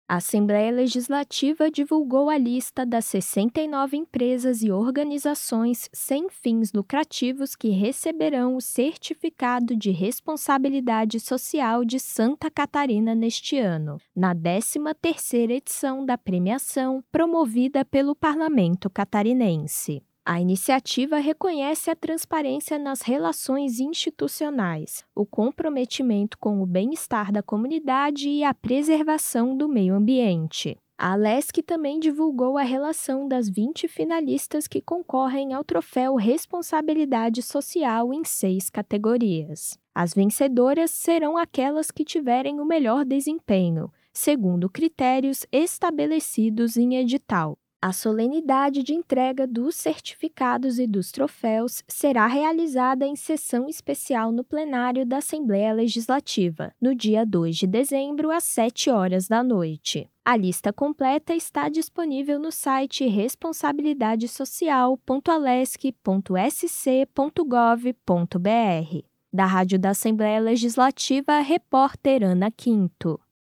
A Assembleia Legislativa divulgou a lista das 69 empresas e organizações sem fins lucrativos que receberão o Certificado de Responsabilidade Social de Santa Catarina neste ano, na 13ª edição da premiação, promovida pelo Parlamento catarinense. A iniciativa reconhece a transparência nas relações institucionais, o comprometimento com o bem-estar da comunidade e a preservação do meio ambiente. A Alesc também divulgou a relação das 20 finalistas que concorrem ao troféu Responsabilidade Social em 6 categorias. As vencedoras serão aquelas que tiverem o melhor desempenho, segundo critérios estabelecidos em edital. A solenidade de entrega dos certificados e dos troféus será realizada em sessão especial no plenário da Assembleia Legislativa, no dia 2 de dezembro, às 7 horas da noite. A lista completa está disponível no site responsabilidadesocial.alesc.sc.gov.br. Da Rádio da Assembleia Legislativa, repórter Ana Quinto.